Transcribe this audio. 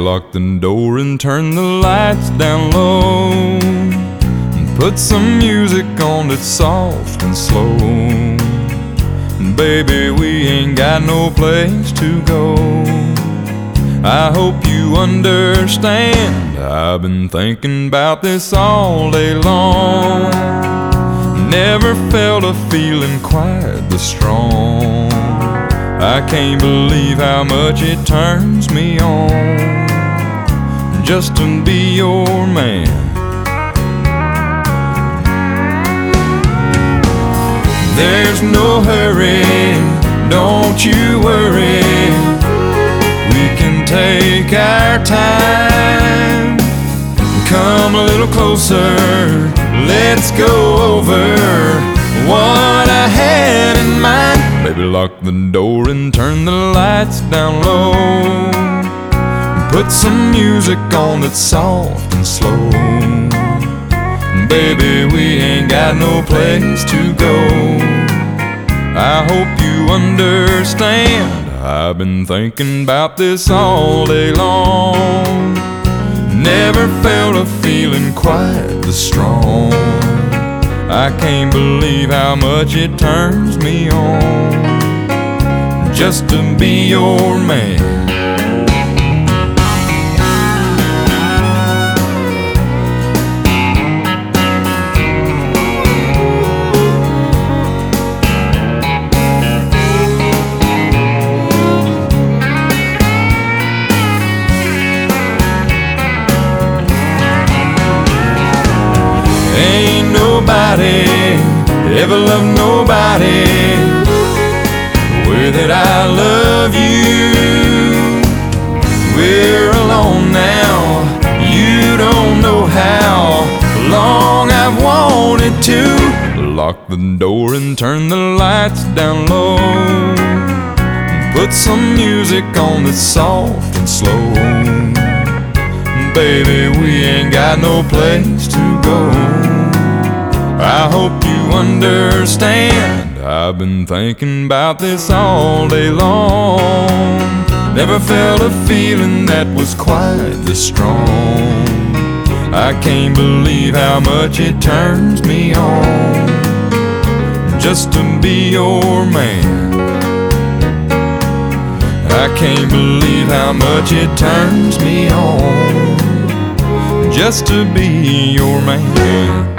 lock the door and turn the lights down low, and put some music on that's soft and slow. Baby, we ain't got no place to go. I hope you understand, I've been thinking about this all day long. Never felt a feeling quite this strong. I can't believe how much it turns me on just to be your man. There's no hurry, don't you worry. We can take our time. Come a little closer, let's go over what I had in mind. Baby, lock the door and turn the lights down low, put some music on that's soft and slow. Baby, we ain't got no place to go. I hope you understand, I've been thinking about this all day long. Never felt a feeling quite this strong. I can't believe how much it turns me on just to be your man. Ain't nobody ever loved nobody the way that I love you. We're alone now, you don't know how long I've wanted to. Lock the door and turn the lights down low, and put some music on that's soft and slow. Baby, we ain't got no place to go. I hope you understand, I've been thinking about this all day long. Never felt a feeling that was quite this strong. I can't believe how much it turns me on just to be your man. I can't believe how much it turns me on just to be your man.